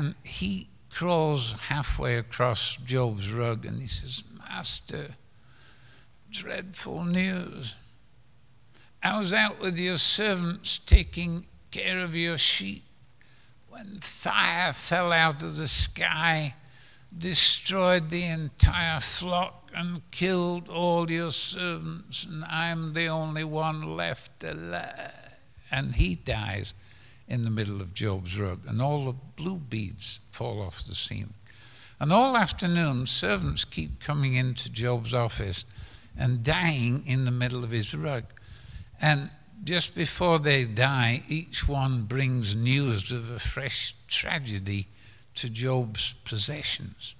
And he crawls halfway across Job's rug and he says, "Master, dreadful news. I was out with your servants taking care of your sheep when fire fell out of the sky, destroyed the entire flock and killed all your servants, and I'm the only one left alive." And he dies in the middle of Job's rug, and all the blue beads fall off the ceiling. And all afternoon, servants keep coming into Job's office and dying in the middle of his rug. And just before they die, each one brings news of a fresh tragedy to Job's possessions.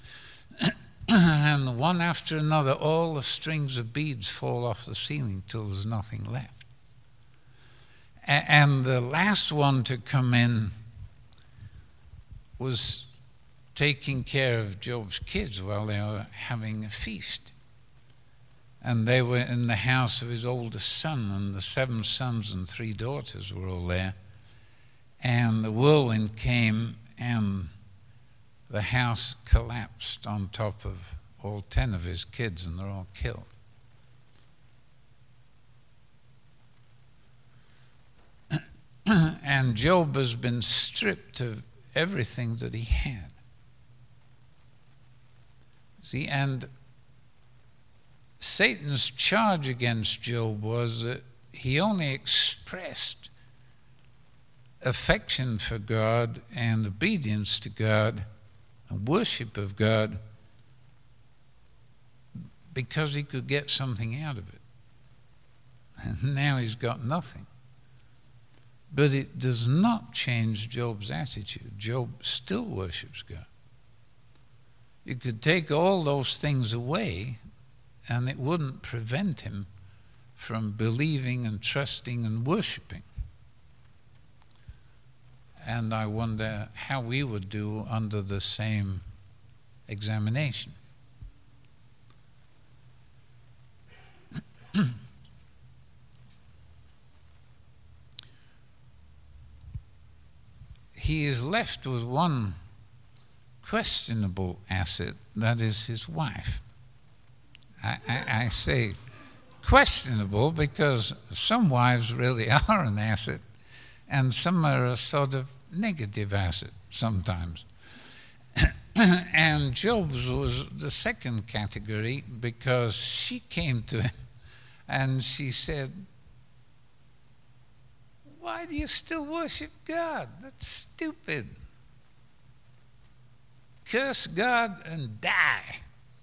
And one after another, all the strings of beads fall off the ceiling till there's nothing left. And the last one to come in was taking care of Job's kids while they were having a feast. And they were in the house of his oldest son, and the 7 sons and 3 daughters were all there. And the whirlwind came, and the house collapsed on top of all 10 of his kids, and they're all killed. And Job has been stripped of everything that he had. See, and Satan's charge against Job was that he only expressed affection for God and obedience to God and worship of God because he could get something out of it. And now he's got nothing. But it does not change Job's attitude. Job still worships God. You could take all those things away, and it wouldn't prevent him from believing and trusting and worshiping. And I wonder how we would do under the same examination. He is left with one questionable asset, that is his wife. I say questionable because some wives really are an asset, and some are a sort of negative asset sometimes. And Job's was the second category because she came to him and she said, "Why do you still worship God? That's stupid. Curse God and die."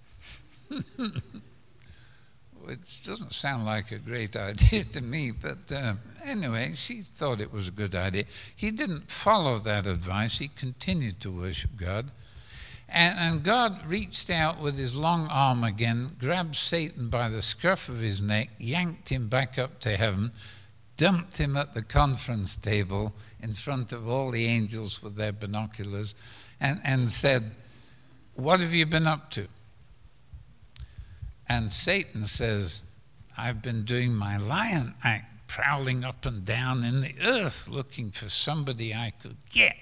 Which doesn't sound like a great idea to me, but anyway, she thought it was a good idea. He didn't follow that advice. He continued to worship God. And God reached out with his long arm again, grabbed Satan by the scruff of his neck, yanked him back up to heaven, dumped him at the conference table in front of all the angels with their binoculars, and said, "What have you been up to?" And Satan says, "I've been doing my lion act, prowling up and down in the earth looking for somebody I could get."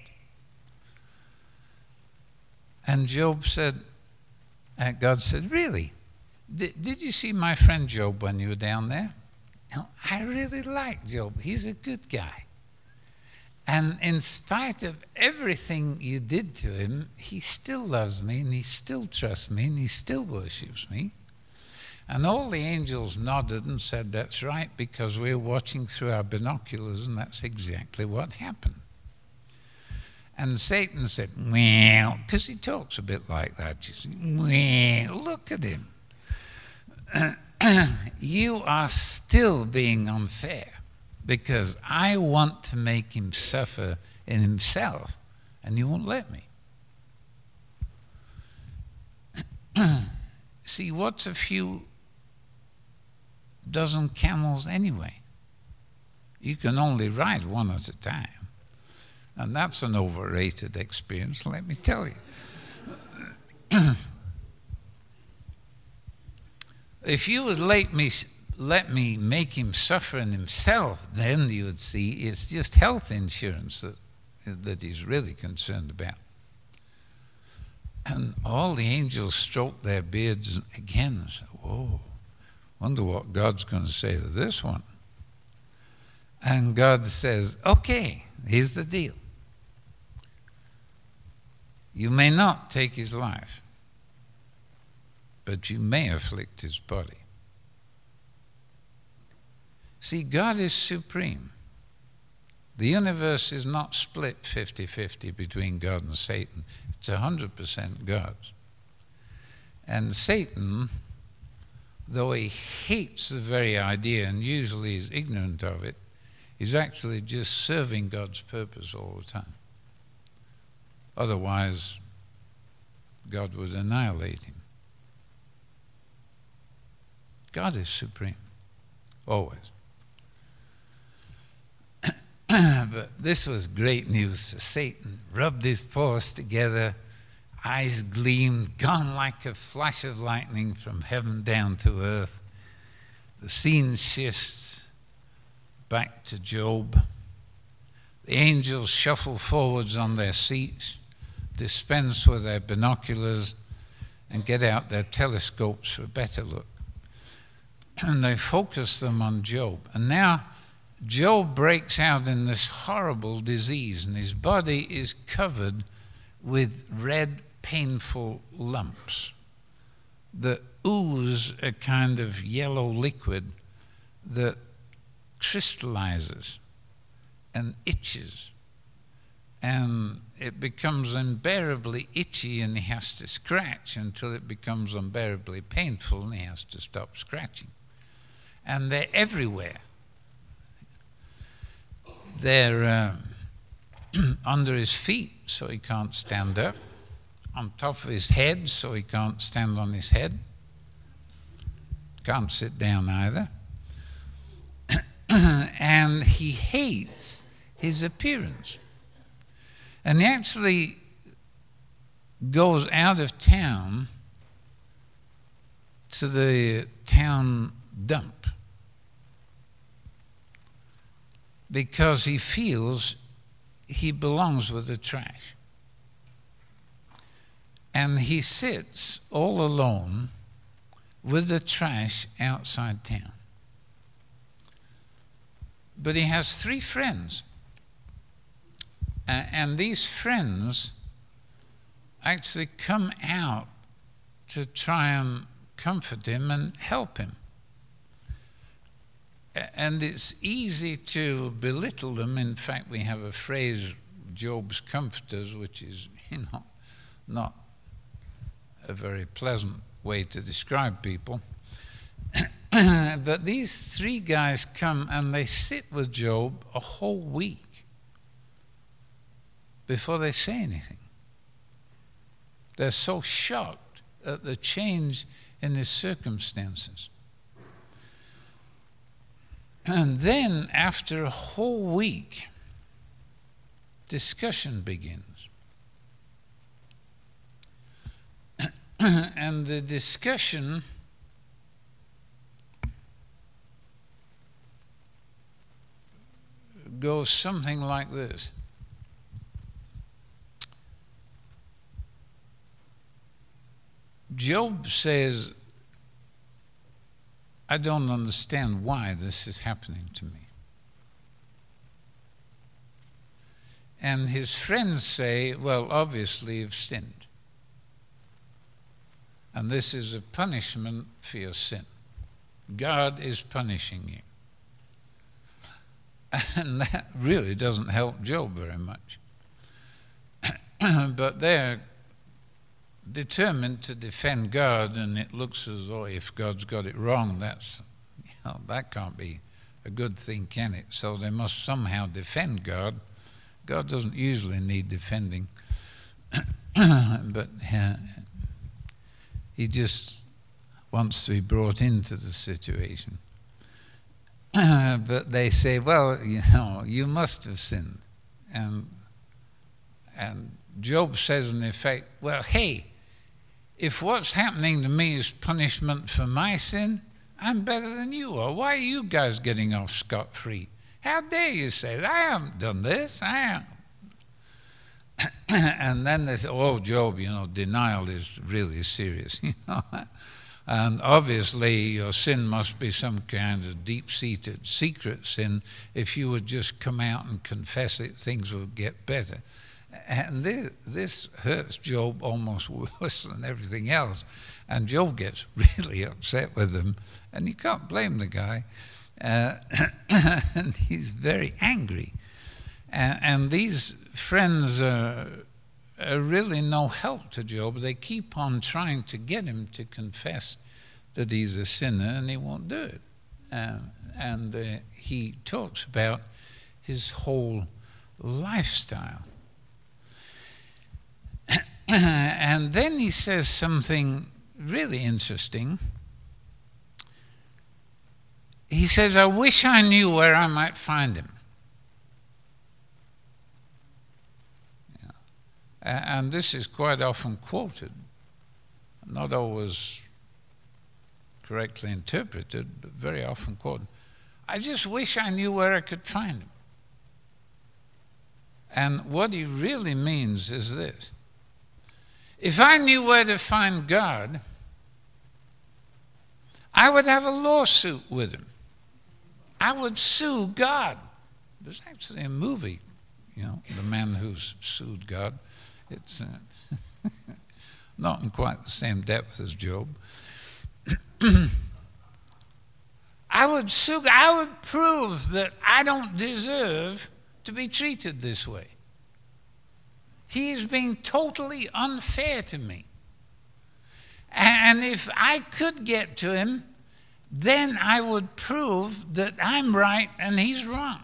And Job said, God said, "Really? Did you see my friend Job when you were down there? I really like Job. He's a good guy. And in spite of everything you did to him, he still loves me, and he still trusts me, and he still worships me." And all the angels nodded and said, "That's right, because we're watching through our binoculars, and that's exactly what happened." And Satan said, "Well," because he talks a bit like that. You see, "Well, look at him. You are still being unfair, because I want to make him suffer in himself, and you won't let me." See, what's a few dozen camels anyway? You can only ride one at a time. And that's an overrated experience, let me tell you. If you would let me make him suffer in himself, then you would see it's just health insurance that he's really concerned about. And all the angels stroked their beards again and said, whoa, wonder what God's going to say to this one. And God says, okay, here's the deal. You may not take his life, but you may afflict his body. See, God is supreme. The universe is not split 50-50 between God and Satan. It's 100% God's. And Satan, though he hates the very idea and usually is ignorant of it, is actually just serving God's purpose all the time. Otherwise, God would annihilate him. God is supreme, always. But this was great news for Satan. Rubbed his paws together, eyes gleamed, gone like a flash of lightning from heaven down to earth. The scene shifts back to Job. The angels shuffle forwards on their seats, dispense with their binoculars, and get out their telescopes for a better look. And they focus them on Job. And now Job breaks out in this horrible disease, and his body is covered with red, painful lumps that ooze a kind of yellow liquid that crystallizes and itches. And it becomes unbearably itchy, and he has to scratch until it becomes unbearably painful, and he has to stop scratching. And they're everywhere. They're under his feet, so he can't stand up. On top of his head, so he can't stand on his head. Can't sit down either. And he hates his appearance. And he actually goes out of town to the town dump, because he feels he belongs with the trash. And he sits all alone with the trash outside town. But he has 3 friends. And these friends actually come out to try and comfort him and help him. And it's easy to belittle them. In fact, we have a phrase, Job's comforters, which is, not a very pleasant way to describe people. But these 3 guys come and they sit with Job a whole week before they say anything. They're so shocked at the change in his circumstances. And then, after a whole week, discussion begins. And the discussion goes something like this. Job says, I don't understand why this is happening to me. And his friends say, well, obviously you've sinned. And this is a punishment for your sin. God is punishing you. And that really doesn't help Job very much. But they're determined to defend God, and it looks as though if God's got it wrong, that can't be a good thing, can it? So they must somehow defend God. God doesn't usually need defending, but he just wants to be brought into the situation. But they say, well, you must have sinned. And Job says in effect, well, hey, if what's happening to me is punishment for my sin, I'm better than you are. Why are you guys getting off scot-free? How dare you say that? I haven't done this. I And then they say, oh, Job, denial is really serious, And obviously your sin must be some kind of deep-seated secret sin. If you would just come out and confess it, things would get better. And this hurts Job almost worse than everything else. And Job gets really upset with them. And you can't blame the guy. And he's very angry. And these friends are really no help to Job. They keep on trying to get him to confess that he's a sinner, and he won't do it. And he talks about his whole lifestyle. And then he says something really interesting. He says, I wish I knew where I might find him. And this is quite often quoted, not always correctly interpreted, but very often quoted. I just wish I knew where I could find him. And what he really means is this. If I knew where to find God, I would have a lawsuit with him. I would sue God. There's actually a movie, The Man Who Sued God. It's not in quite the same depth as Job. I would prove that I don't deserve to be treated this way. He is being totally unfair to me. And if I could get to him, then I would prove that I'm right and he's wrong.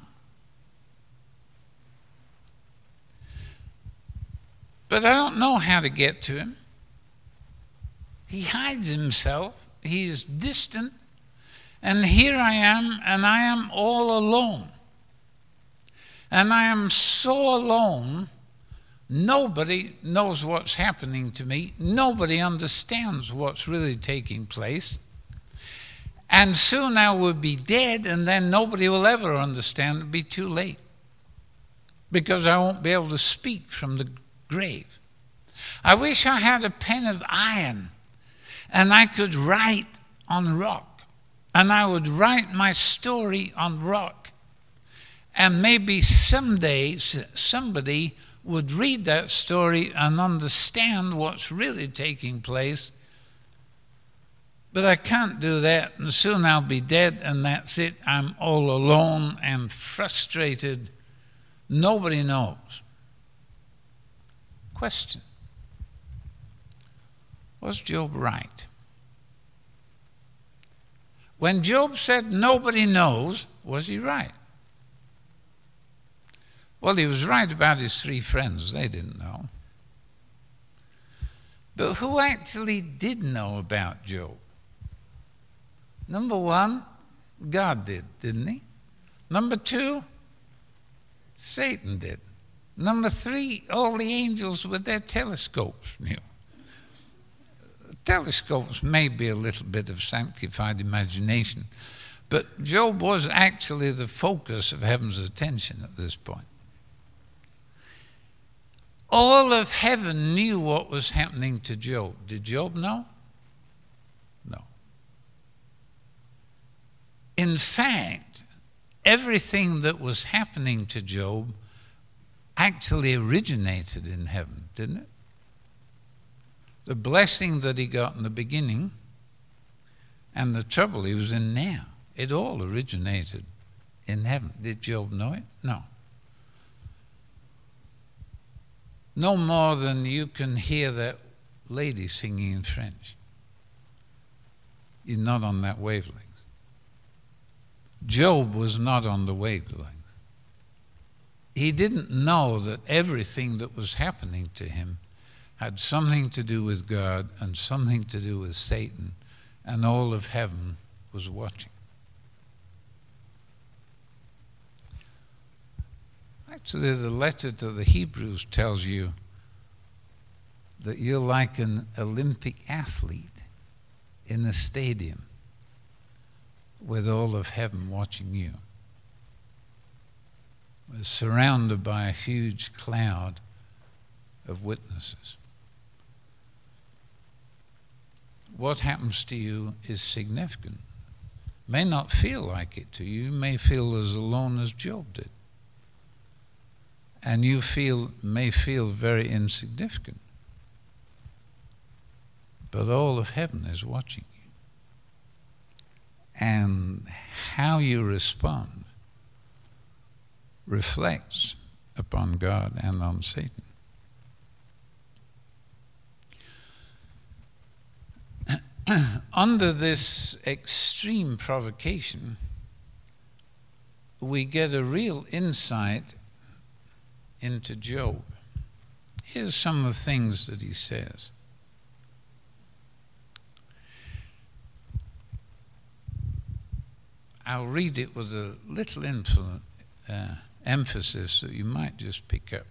But I don't know how to get to him. He hides himself. He is distant. And here I am, and I am all alone. And I am so alone, nobody knows what's happening to me. Nobody understands what's really taking place. And soon I will be dead, and then nobody will ever understand. It'll be too late. Because I won't be able to speak from the grave. I wish I had a pen of iron and I could write on rock, and I would write my story on rock, and maybe someday somebody would read that story and understand what's really taking place. But I can't do that, and soon I'll be dead, and that's it. I'm all alone and frustrated. Nobody knows. Question. Was Job right? When Job said nobody knows, was he right? Well, he was right about his three friends. They didn't know. But who actually did know about Job? Number one, God did, didn't he? Number two, Satan did. Number three, all the angels with their telescopes knew. Telescopes may be a little bit of sanctified imagination, but Job was actually the focus of heaven's attention at this point. All of heaven knew what was happening to Job. Did Job know? No. In fact, everything that was happening to Job actually originated in heaven, didn't it? The blessing that he got in the beginning and the trouble he was in now, it all originated in heaven. Did Job know it? No. No more than you can hear that lady singing in French. You're not on that wavelength. Job was not on the wavelength. He didn't know that everything that was happening to him had something to do with God and something to do with Satan, and all of heaven was watching. Actually, the letter to the Hebrews tells you that you're like an Olympic athlete in a stadium with all of heaven watching you. We're surrounded by a huge cloud of witnesses. What happens to you is significant. May not feel like it to you. You may feel as alone as Job did. And you may feel very insignificant. But all of heaven is watching you. And how you respond reflects upon God and on Satan. Under this extreme provocation, we get a real insight into Job. Here's some of the things that he says. I'll read it with a little emphasis that you might just pick up.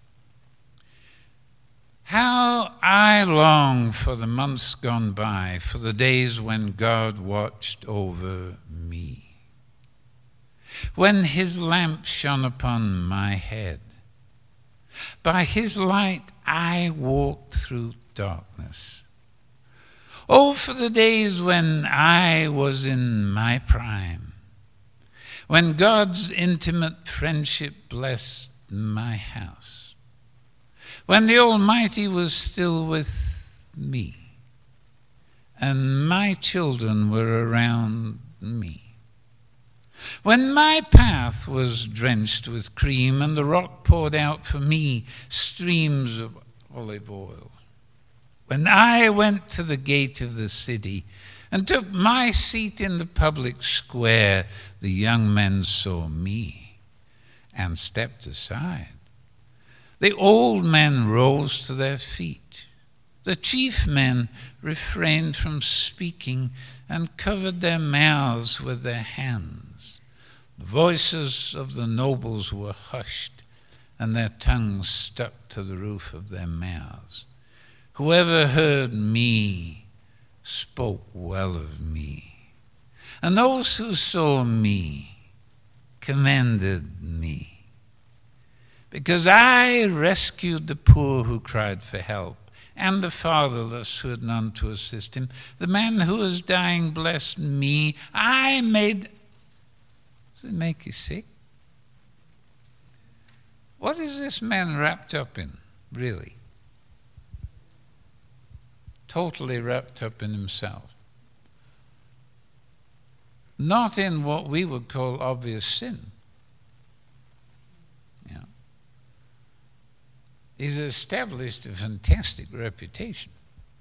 How I long for the months gone by, for the days when God watched over me, when his lamp shone upon my head. By his light I walked through darkness. Oh, for the days when I was in my prime, when God's intimate friendship blessed my house, when the Almighty was still with me, and my children were around me, when my path was drenched with cream, and the rock poured out for me streams of olive oil, when I went to the gate of the city and took my seat in the public square, the young men saw me and stepped aside. The old men rose to their feet. The chief men refrained from speaking and covered their mouths with their hands. The voices of the nobles were hushed, and their tongues stuck to the roof of their mouths. Whoever heard me spoke well of me, and those who saw me commended me. Because I rescued the poor who cried for help, and the fatherless who had none to assist him. The man who was dying blessed me. Does it make you sick? What is this man wrapped up in, really? Totally wrapped up in himself. Not in what we would call obvious sin. He's established a fantastic reputation.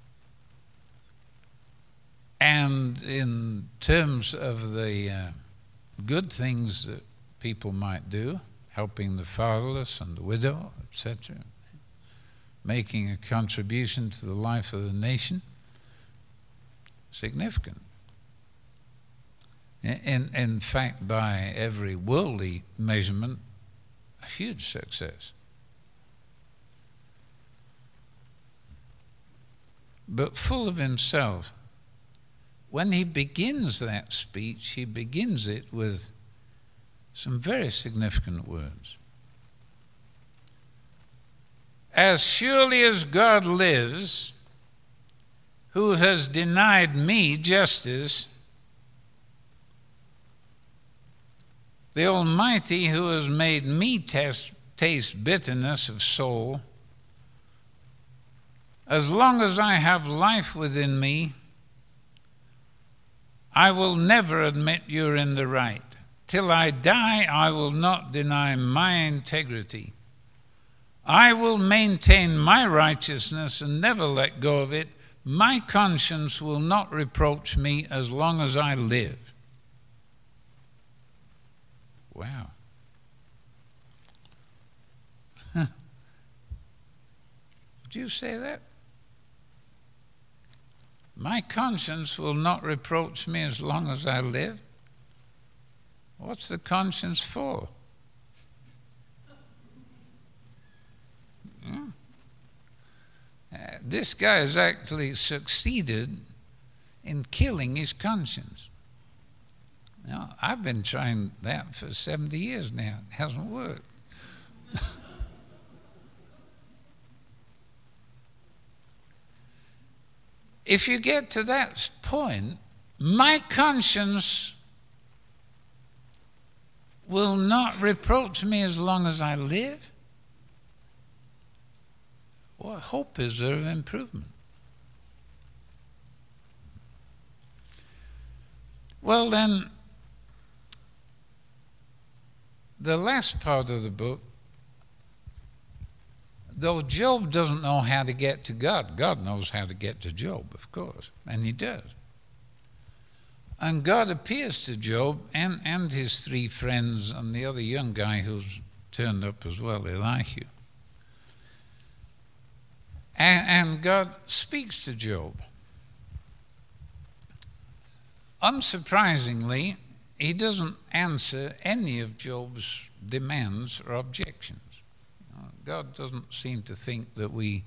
And in terms of the good things that people might do, helping the fatherless and the widow, etc., making a contribution to the life of the nation, significant. In fact, by every worldly measurement, a huge success. But full of himself. When he begins that speech, he begins it with some very significant words. As surely as God lives, who has denied me justice, the Almighty who has made me taste bitterness of soul, as long as I have life within me, I will never admit you're in the right. Till I die, I will not deny my integrity. I will maintain my righteousness and never let go of it. My conscience will not reproach me as long as I live. Wow. Did you say that? My conscience will not reproach me as long as I live. What's the conscience for? This guy has actually succeeded in killing his conscience. Now, I've been trying that for 70 years now. It hasn't worked. if you get to that point, my conscience will not reproach me as long as I live. What hope is there of improvement? Well, then, the last part of the book, though Job doesn't know how to get to God, God knows how to get to Job, of course, and he does. And God appears to Job and his three friends and the other young guy who's turned up as well, Elihu. And God speaks to Job. Unsurprisingly, he doesn't answer any of Job's demands or objections. God doesn't seem to think that we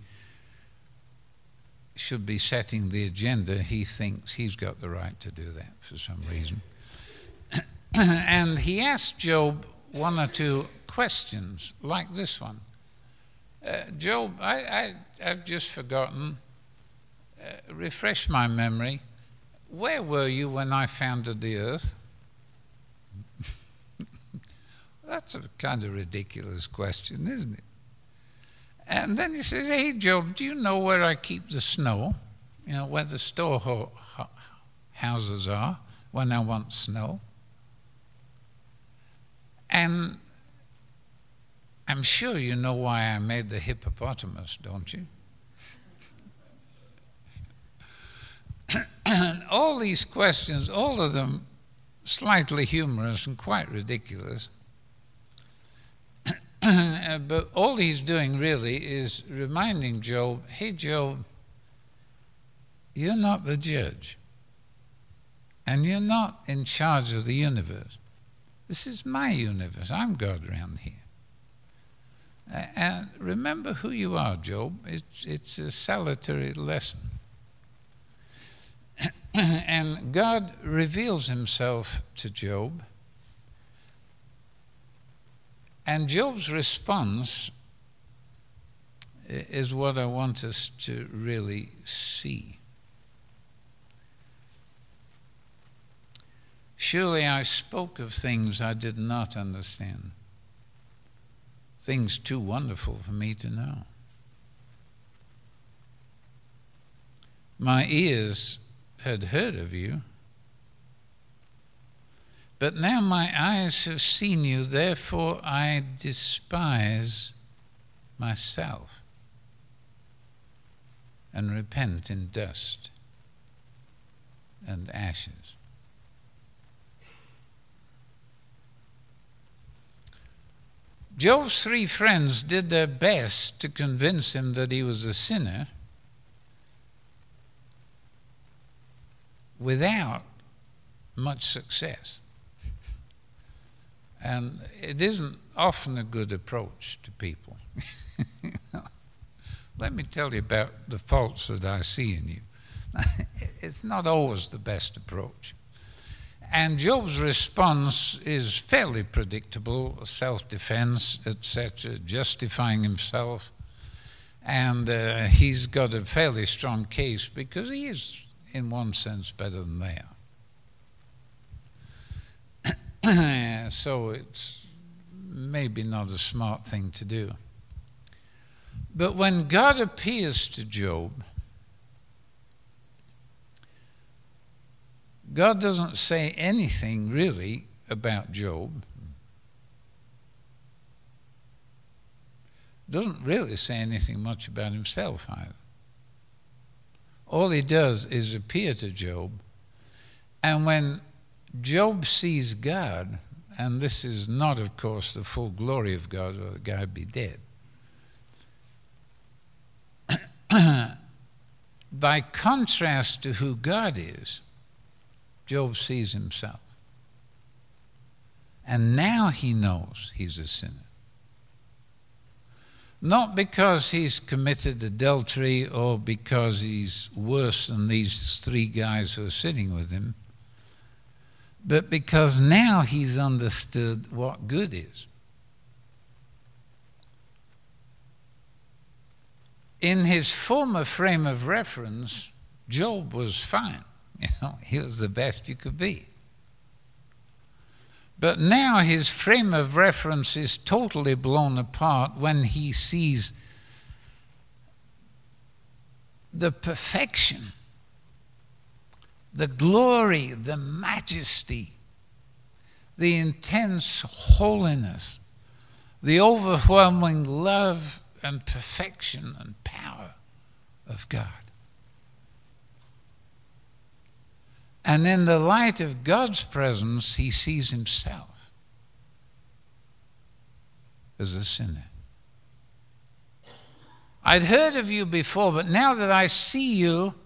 should be setting the agenda. He thinks he's got the right to do that for some reason. And he asked Job one or two questions like this one. Job, I've just forgotten. Refresh my memory. Where were you when I founded the earth? That's a kind of ridiculous question, isn't it? And then he says, hey, Job, do you know where I keep the snow? You know, where the storehouses are when I want snow? And I'm sure you know why I made the hippopotamus, don't you? And all these questions, all of them slightly humorous and quite ridiculous. But all he's doing really is reminding Job, hey, Job, you're not the judge. And you're not in charge of the universe. This is my universe. I'm God around here. And remember who you are, Job. It's a salutary lesson. And God reveals himself to Job. And Job's response is what I want us to really see. Surely I spoke of things I did not understand, things too wonderful for me to know. My ears had heard of you, but now my eyes have seen you, therefore I despise myself and repent in dust and ashes. Job's three friends did their best to convince him that he was a sinner without much success. And it isn't often a good approach to people. Let me tell you about the faults that I see in you. It's not always the best approach. And Job's response is fairly predictable: self-defense, etc., justifying himself. And he's got a fairly strong case because he is, in one sense, better than they are. So it's maybe not a smart thing to do. But when God appears to Job, God doesn't say anything really about Job. Doesn't really say anything much about himself either. All he does is appear to Job, and when Job sees God, and this is not, of course, the full glory of God, or the guy would be dead. By contrast to who God is, Job sees himself. And now he knows he's a sinner. Not because he's committed adultery or because he's worse than these three guys who are sitting with him, but because now he's understood what good is. In his former frame of reference, Job was fine. He was the best you could be. But now his frame of reference is totally blown apart when he sees the perfection, the glory, the majesty, the intense holiness, the overwhelming love and perfection and power of God. And in the light of God's presence, he sees himself as a sinner. I'd heard of you before, but now that I see you,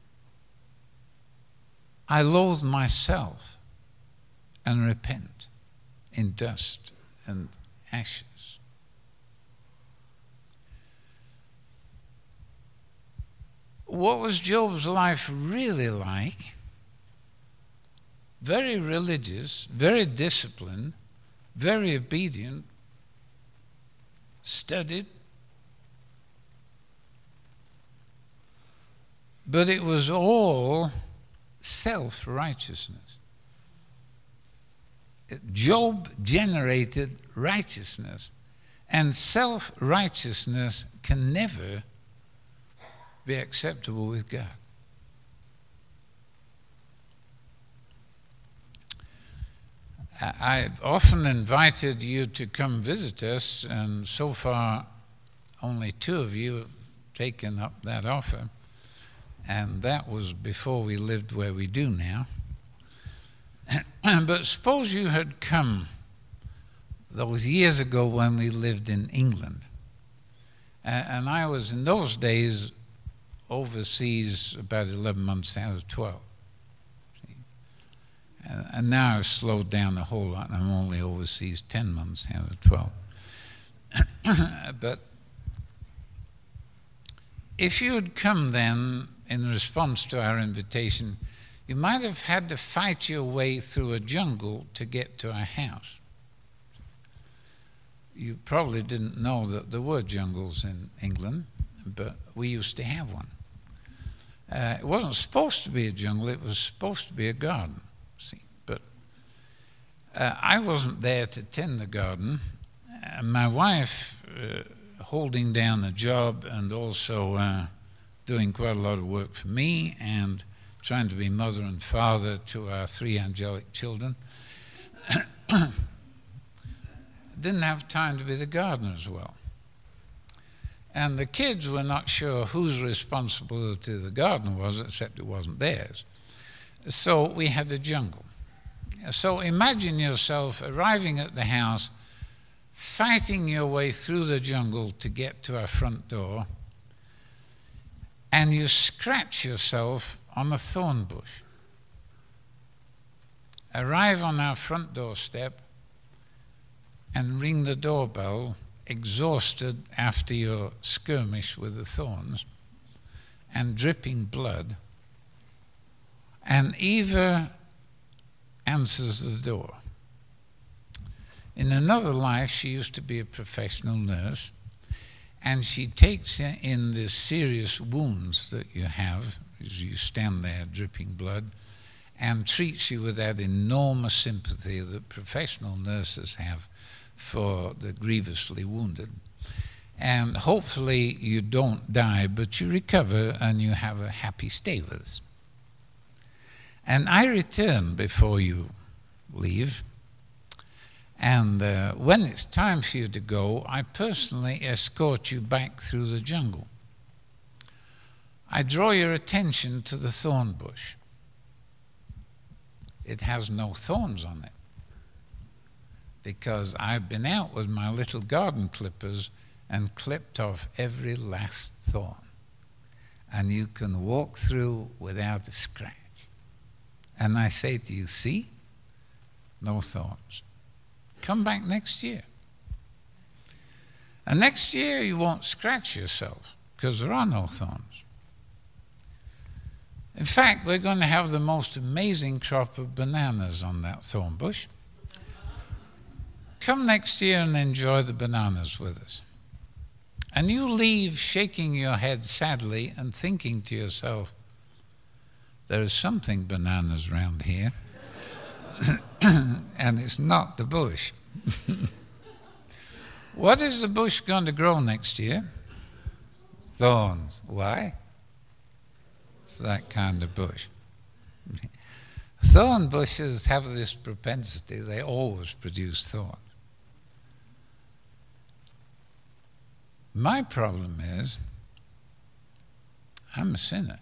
I loathe myself and repent in dust and ashes. What was Job's life really like? Very religious, very disciplined, very obedient, studied. But it was all self-righteousness. Job generated righteousness, and self-righteousness can never be acceptable with God. I've often invited you to come visit us, and so far only 2 of you have taken up that offer, and that was before we lived where we do now. But suppose you had come those years ago when we lived in England, and I was in those days overseas about 11 months out of 12. And now I've slowed down a whole lot, and I'm only overseas 10 months out of 12. But if you had come then in response to our invitation, you might have had to fight your way through a jungle to get to our house. You probably didn't know that there were jungles in England, but we used to have one. It wasn't supposed to be a jungle, it was supposed to be a garden. I wasn't there to tend the garden. My wife, holding down a job and also doing quite a lot of work for me and trying to be mother and father to our 3 angelic children, didn't have time to be the gardener as well. And the kids were not sure whose responsibility the garden was, except it wasn't theirs. So we had a jungle. So imagine yourself arriving at the house, fighting your way through the jungle to get to our front door, and you scratch yourself on a thorn bush. Arrive on our front doorstep and ring the doorbell, exhausted after your skirmish with the thorns and dripping blood, and Eva answers the door. In another life, she used to be a professional nurse, and she takes in the serious wounds that you have as you stand there dripping blood and treats you with that enormous sympathy that professional nurses have for the grievously wounded. And hopefully you don't die, but you recover and you have a happy stay with us. And I return before you leave. And when it's time for you to go, I personally escort you back through the jungle. I draw your attention to the thorn bush. It has no thorns on it, because I've been out with my little garden clippers and clipped off every last thorn. And you can walk through without a scratch. And I say to you, see? No thorns. Come back next year. And next year you won't scratch yourself, because there are no thorns. In fact, we're going to have the most amazing crop of bananas on that thorn bush. Come next year and enjoy the bananas with us. And you leave shaking your head sadly and thinking to yourself, there is something bananas around here, and it's not the bush. What is the bush going to grow next year? Thorns. Why? It's that kind of bush. Thorn bushes have this propensity, they always produce thorns. My problem is, I'm a sinner.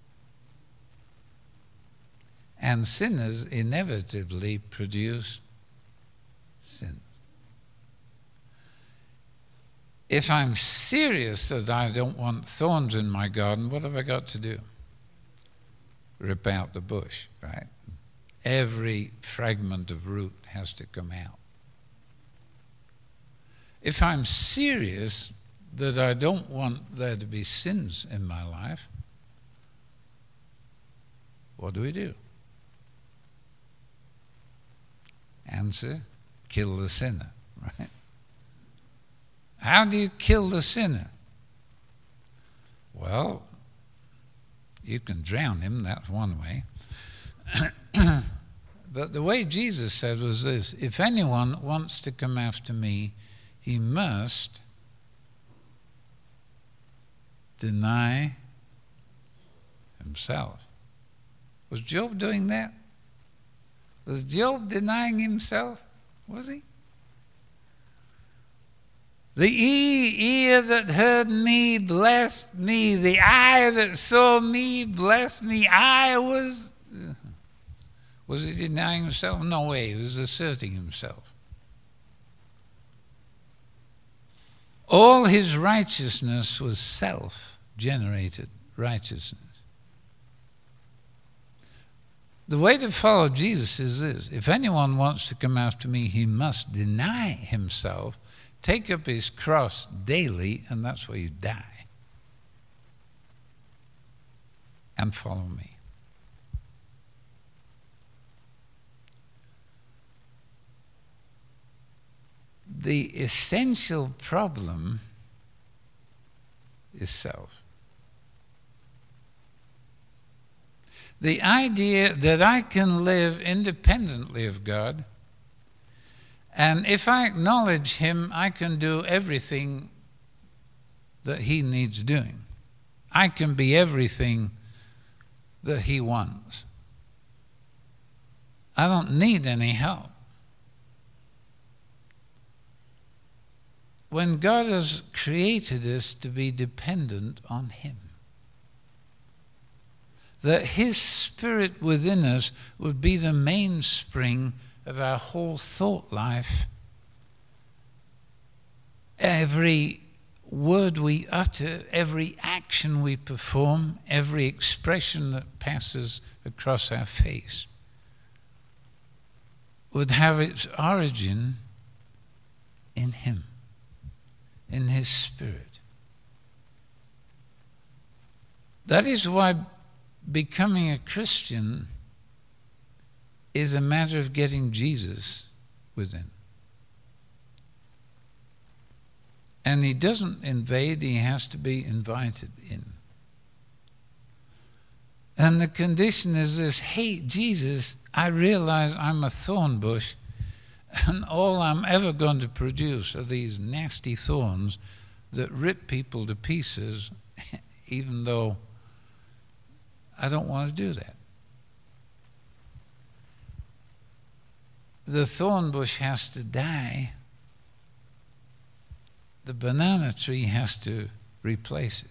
And sinners inevitably produce sins. If I'm serious that I don't want thorns in my garden, what have I got to do? Rip out the bush, right? Every fragment of root has to come out. If I'm serious that I don't want there to be sins in my life, what do? Answer, kill the sinner, right? How do you kill the sinner? Well, you can drown him, that's one way. But the way Jesus said was this: if anyone wants to come after me, he must deny himself. Was Job doing that? Was Job denying himself? Was he? The ear that heard me blessed me. The eye that saw me blessed me. Was he denying himself? No way. He was asserting himself. All his righteousness was self-generated righteousness. The way to follow Jesus is this: if anyone wants to come after me, he must deny himself, take up his cross daily, and that's where you die, and follow me. The essential problem is self. The idea that I can live independently of God, and if I acknowledge Him, I can do everything that He needs doing. I can be everything that He wants. I don't need any help. When God has created us to be dependent on Him, that His Spirit within us would be the mainspring of our whole thought life. Every word we utter, every action we perform, every expression that passes across our face would have its origin in Him, in His Spirit. That is why becoming a Christian is a matter of getting Jesus within. And He doesn't invade, He has to be invited in. And the condition is this: hey, Jesus, I realize I'm a thorn bush, and all I'm ever going to produce are these nasty thorns that rip people to pieces, even though I don't want to do that. The thorn bush has to die. The banana tree has to replace it.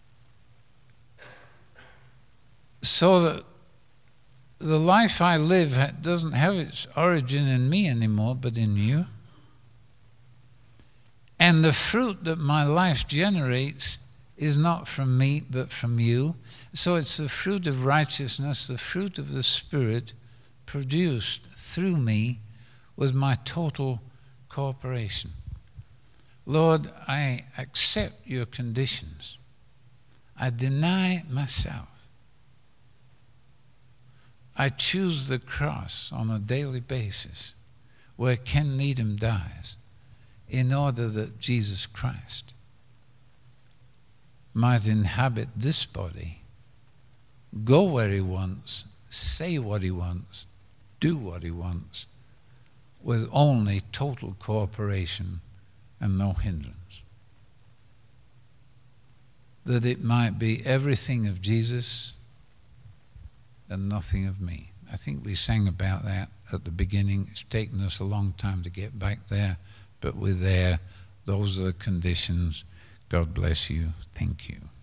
So that the life I live doesn't have its origin in me anymore, but in you. And the fruit that my life generates is not from me, but from you. So it's the fruit of righteousness, the fruit of the Spirit, produced through me with my total cooperation. Lord, I accept your conditions. I deny myself. I choose the cross on a daily basis where Ken Needham dies in order that Jesus Christ might inhabit this body go where he wants, say what he wants, do what he wants, with only total cooperation and no hindrance. That it might be everything of Jesus and nothing of me. I think we sang about that at the beginning. It's taken us a long time to get back there, but we're there. Those are the conditions. God bless you. Thank you.